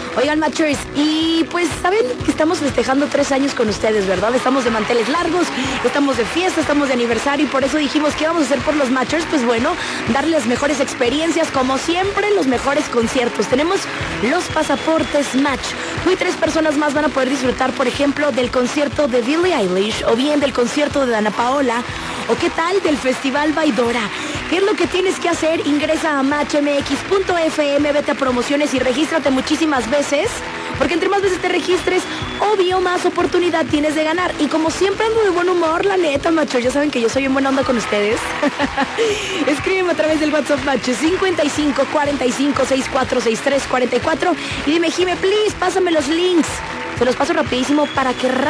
Oigan, Matchers, y pues saben que estamos festejando 3 años con ustedes, ¿verdad? Estamos de manteles largos, estamos de fiesta, estamos de aniversario y por eso dijimos que vamos a hacer por los Matchers, pues bueno, darles mejores experiencias, como siempre, los mejores conciertos. Tenemos los pasaportes Match. Tú y 3 personas más van a poder disfrutar, por ejemplo, del concierto de Billie Eilish o bien del concierto de Dana Paola o qué tal del Festival Baidora. ¿Qué es lo que tienes que hacer? Ingresa a matchmx.fm, vete a promociones y regístrate muchísimas veces, porque entre más veces te registres, obvio, más oportunidad tienes de ganar. Y como siempre ando de buen humor, la neta, macho, ya saben que yo soy en buena onda con ustedes. Escríbeme a través del WhatsApp, macho, 55 45 64 63 44 y dime, Jime, please, pásame los links. Se los paso rapidísimo para que